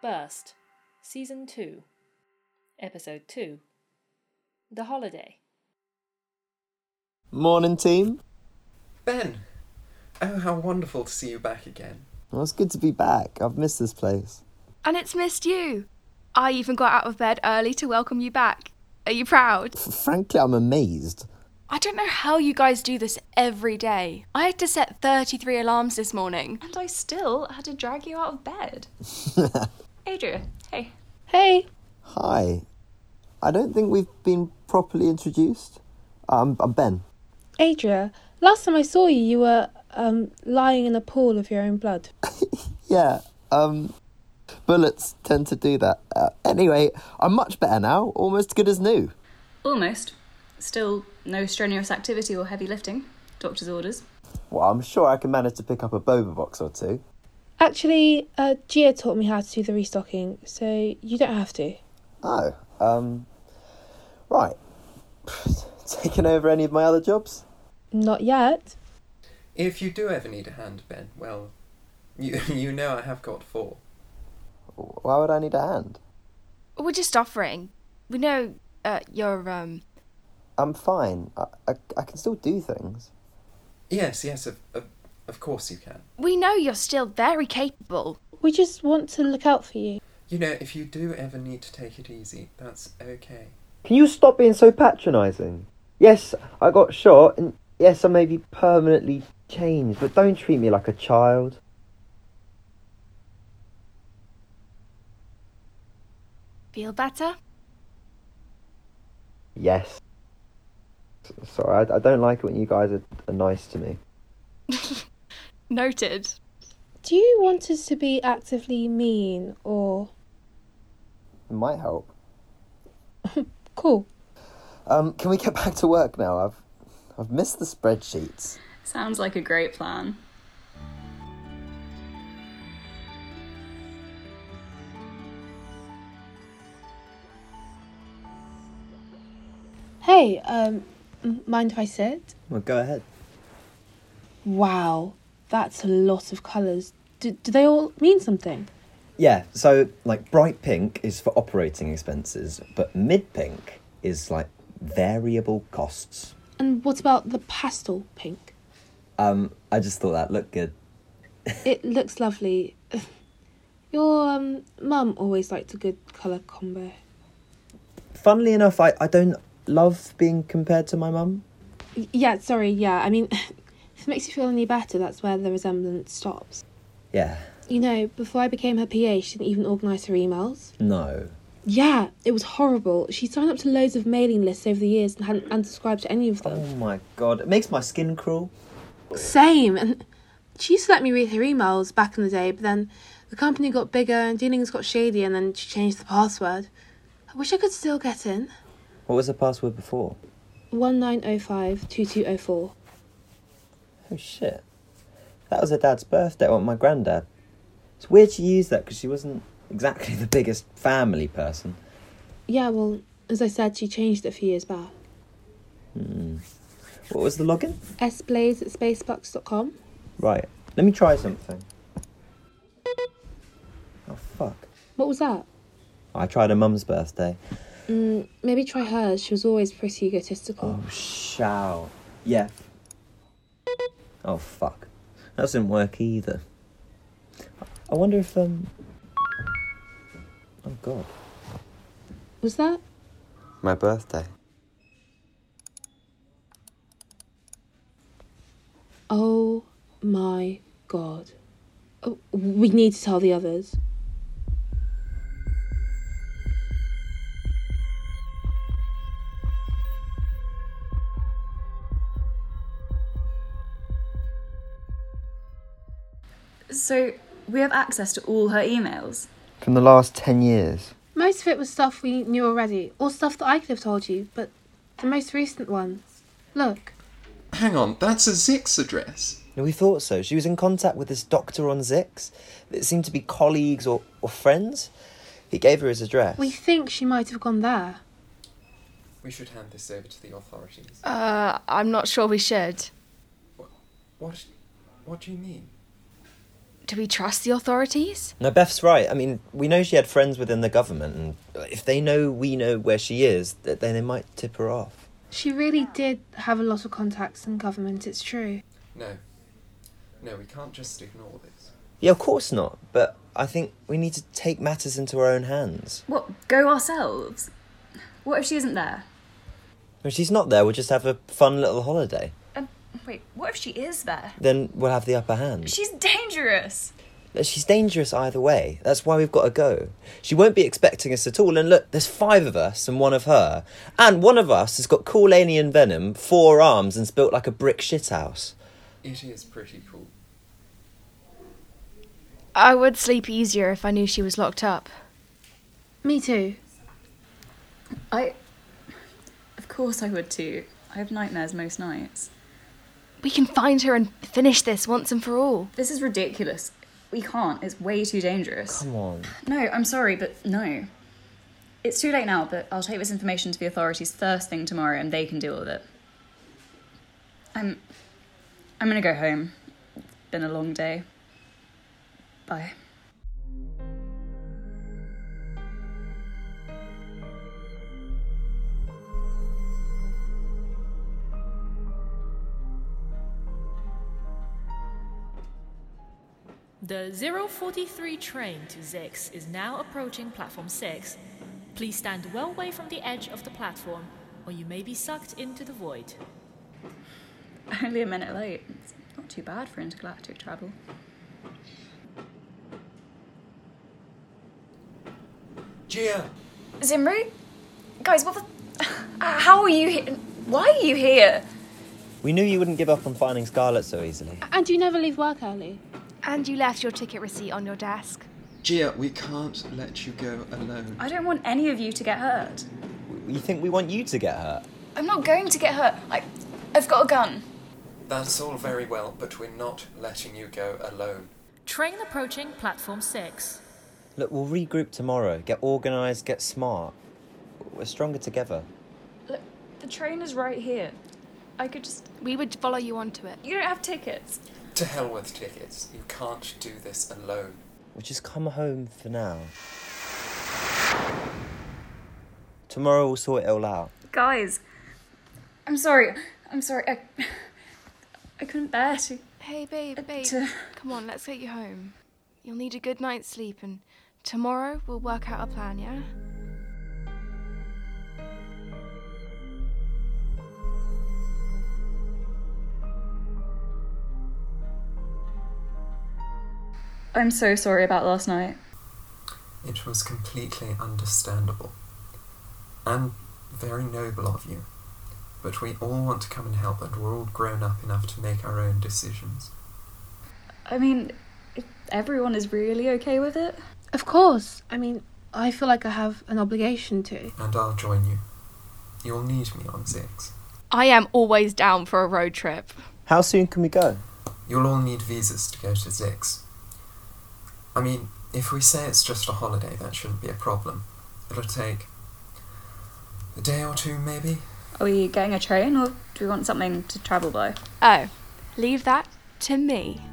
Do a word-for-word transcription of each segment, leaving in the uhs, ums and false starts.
Burst, Season two, Episode two, The Holiday. Morning, team. Ben! Oh, how wonderful to see you back again. Well, it's good to be back. I've missed this place. And it's missed you. I even got out of bed early to welcome you back. Are you proud? F- frankly, I'm amazed. I don't know how you guys do this every day. I had to set thirty-three alarms this morning. And I still had to drag you out of bed. Adria, hey. Hey. Hi. I don't think we've been properly introduced. I'm, I'm Ben. Adria, last time I saw you, you were um, lying in a pool of your own blood. Yeah, um, bullets tend to do that. Uh, anyway, I'm much better now, almost good as new. Almost. Still no strenuous activity or heavy lifting. Doctor's orders. Well, I'm sure I can manage to pick up a boba box or two. Actually, uh, Gia taught me how to do the restocking, so you don't have to. Oh, um, right. Taking over any of my other jobs? Not yet. If you do ever need a hand, Ben, well, you you know I have got four. Why would I need a hand? We're just offering. We know uh, you're, um... I'm fine. I, I, I can still do things. Yes, yes, of, of, of course you can. We know you're still very capable. We just want to look out for you. You know, if you do ever need to take it easy, that's okay. Can you stop being so patronising? Yes, I got shot, and yes, I may be permanently changed, but don't treat me like a child. Feel better? Yes. Sorry, I, I don't like it when you guys are, are nice to me. Noted. Do you want us to be actively mean, or... It might help. Cool. Um, can we get back to work now? I've I've missed the spreadsheets. Sounds like a great plan. Hey, um, m- mind if I sit? Well, go ahead. Wow, that's a lot of colours. Do, do they all mean something? Yeah, so, like, bright pink is for operating expenses, but mid-pink is, like, variable costs. And what about the pastel pink? Um, I just thought that looked good. It looks lovely. Your um, mum always liked a good colour combo. Funnily enough, I, I don't love being compared to my mum. Y- Yeah, sorry, yeah. I mean, if it makes you feel any better, that's where the resemblance stops. Yeah, You know, before I became her P A, she didn't even organise her emails. no. Yeah, it was horrible. She signed up to loads of mailing lists over the years and hadn't unsubscribed to any of them. Oh my god, it makes my skin crawl. Same. And she used to let me read her emails back in the day, but then the company got bigger and dealings got shady and then she changed the password. I wish I could still get in. What was the password before? one nine oh five two two oh four. Oh shit. That was her dad's birthday, or my granddad. It's weird she used that because she wasn't exactly the biggest family person. Yeah, well, as I said, she changed it a few years back. Hmm. What was the login? sblaze at spacebucks dot com. Right, let me try something. Oh fuck. What was that? I tried her mum's birthday. Mm, maybe try hers. She was always pretty egotistical. Oh, shao. Yeah. Oh, fuck. That doesn't work either. I wonder if, um... Oh, God. Was that? My birthday. Oh my god. Oh, we need to tell the others. So, we have access to all her emails. From the last ten years. Most of it was stuff we knew already, or stuff that I could have told you, but the most recent ones. Look. Hang on, that's a Zix address. No, we thought so. She was in contact with this doctor on Zix. It seemed to be colleagues or, or friends. He gave her his address. We think she might have gone there. We should hand this over to the authorities. Uh, I'm not sure we should. What, what, what do you mean? Do we trust the authorities? No, Beth's right. I mean, we know she had friends within the government, and if they know we know where she is, then they might tip her off. She really did have a lot of contacts in government, it's true. No. No, we can't just ignore this. Yeah, of course not. But I think we need to take matters into our own hands. What, go ourselves? What if she isn't there? If she's not there, we'll just have a fun little holiday. Um, wait, what if she is there? Then we'll have the upper hand. She's dangerous! She's dangerous either way. That's why we've got to go. She won't be expecting us at all. And look, there's five of us and one of her. And one of us has got cool alien venom, four arms, and's built like a brick shithouse. It is pretty cool. I would sleep easier if I knew she was locked up. Me too. I... Of course I would too. I have nightmares most nights. We can find her and finish this once and for all. This is ridiculous. We can't. It's way too dangerous. Come on. No, I'm sorry, but no. It's too late now, but I'll take this information to the authorities first thing tomorrow and they can deal with it. I'm... I'm gonna go home. It's been a long day. Bye. The zero forty-three train to Zix is now approaching platform six. Please stand well away from the edge of the platform, or you may be sucked into the void. Only a minute late. It's not too bad for intergalactic travel. Gia! Zimri? Guys, what the... How are you here? Why are you here? We knew you wouldn't give up on finding Scarlet so easily. And you never leave work early. And you left your ticket receipt on your desk. Gia, we can't let you go alone. I don't want any of you to get hurt. You think we want you to get hurt? I'm not going to get hurt. I, I've got a gun. That's all very well, but we're not letting you go alone. Train approaching platform six. Look, we'll regroup tomorrow. Get organised, get smart. We're stronger together. Look, the train is right here. I could just... We would follow you onto it. You don't have tickets. To hell with tickets. You can't do this alone. We'll just come home for now. Tomorrow we'll sort it all out. Guys, I'm sorry. I'm sorry. I, I couldn't bear to... Hey, babe, babe. to... Come on, let's get you home. You'll need a good night's sleep, and tomorrow we'll work out a plan, yeah? I'm so sorry about last night. It was completely understandable. And very noble of you. But we all want to come and help, and we're all grown up enough to make our own decisions. I mean, if everyone is really okay with it? Of course. I mean, I feel like I have an obligation to. And I'll join you. You'll need me on Zix. I am always down for a road trip. How soon can we go? You'll all need visas to go to Zix. I mean, if we say it's just a holiday, that shouldn't be a problem. It'll take a day or two, maybe? Are we getting a train, or do we want something to travel by? Oh, leave that to me.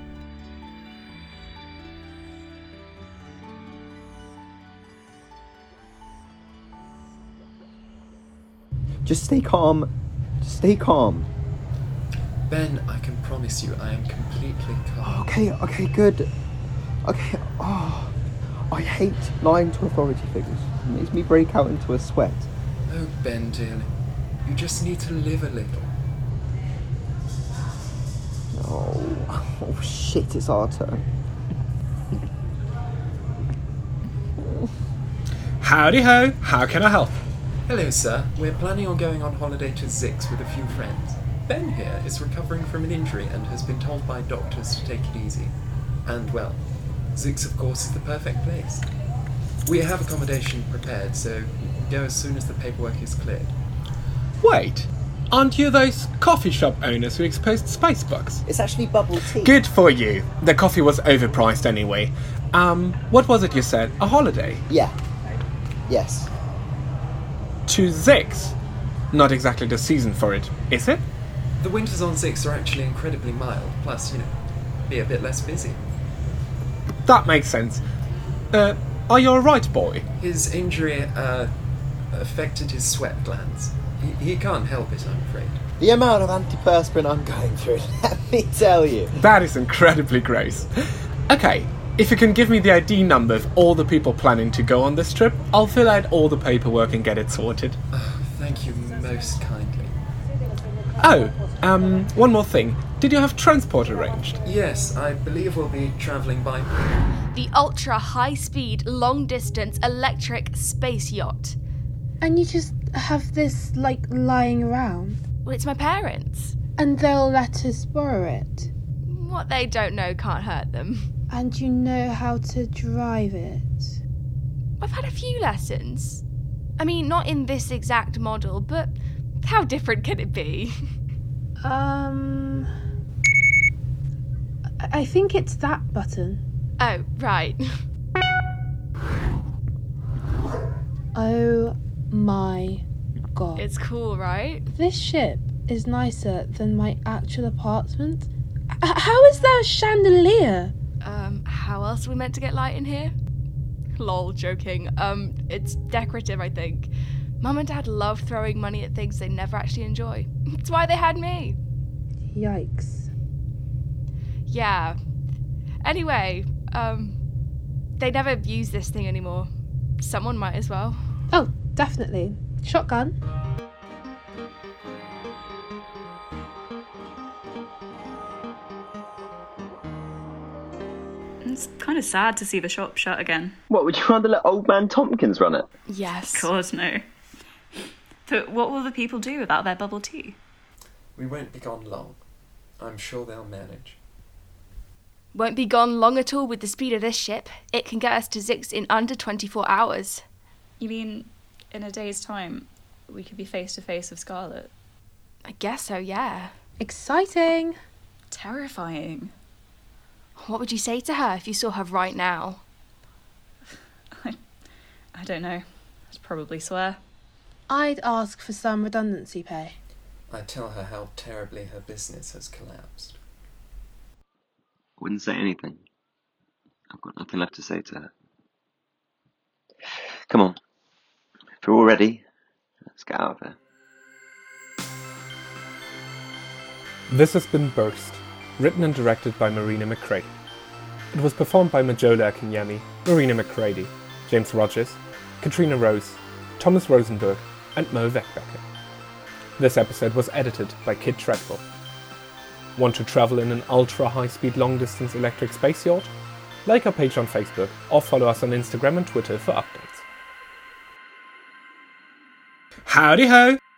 Just stay calm. Just stay calm. Ben, I can promise you I am completely calm. Okay, okay, good. Okay, oh, I hate lying to authority figures. It makes me break out into a sweat. Oh, Ben, dearly, you just need to live a little. Oh, oh shit, it's our turn. Howdy ho, how can I help? Hello, sir. We're planning on going on holiday to Zix with a few friends. Ben here is recovering from an injury and has been told by doctors to take it easy. And, well, Zix, of course, is the perfect place. We have accommodation prepared, so we can go as soon as the paperwork is cleared. Wait, aren't you those coffee shop owners who exposed spice bugs? It's actually bubble tea. Good for you. The coffee was overpriced anyway. Um, what was it you said? A holiday? Yeah. Yes. To Zix? Not exactly the season for it, is it? The winters on Zix are actually incredibly mild, plus, you know, be a bit less busy. that makes sense. Uh, are you alright, boy? His injury, uh, affected his sweat glands. He, he can't help it, I'm afraid. The amount of antiperspirant I'm going through, let me tell you. That is incredibly gross. Okay, if you can give me the I D number of all the people planning to go on this trip, I'll fill out all the paperwork and get it sorted. Oh, thank you most kindly. Oh, um, one more thing. Did you have transport arranged? Yes, I believe we'll be travelling by... The ultra high speed, long distance electric space yacht. And you just have this, like, lying around? Well, it's my parents. And they'll let us borrow it? What they don't know can't hurt them. And you know how to drive it? I've had a few lessons. I mean, not in this exact model, but how different can it be? Um... I think it's that button. Oh, right. Oh my god. It's cool, right? This ship is nicer than my actual apartment. H- how is there a chandelier? Um, how else are we meant to get light in here? Lol, joking. Um, it's decorative, I think. Mum and Dad love throwing money at things they never actually enjoy. It's why they had me. Yikes. Yeah. Anyway, um, they never use this thing anymore. Someone might as well. Oh, definitely. Shotgun. It's kind of sad to see the shop shut again. What, would you rather let old man Tompkins run it? Yes. God, no. But what will the people do without their bubble tea? We won't be gone long. I'm sure they'll manage. Won't be gone long at all with the speed of this ship. It can get us to Zix in under twenty-four hours. You mean, in a day's time, we could be face to face with Scarlet? I guess so, yeah. Exciting. Terrifying. What would you say to her if you saw her right now? I, I don't know. I'd probably swear. I'd ask for some redundancy pay. I tell her how terribly her business has collapsed. Wouldn't say anything. I've got nothing left to say to her. Come on. If you're all ready, let's get out of here. This has been Burst, written and directed by Marina McCready. It was performed by Majola Akinyemi, Marina McCready, James Rogers, Katrina Rose, Thomas Rosenberg, and Mo Weckbecker. This episode was edited by Kit Treadwell. Want to travel in an ultra-high-speed long-distance electric space yacht? Like our page on Facebook or follow us on Instagram and Twitter for updates. Howdy ho!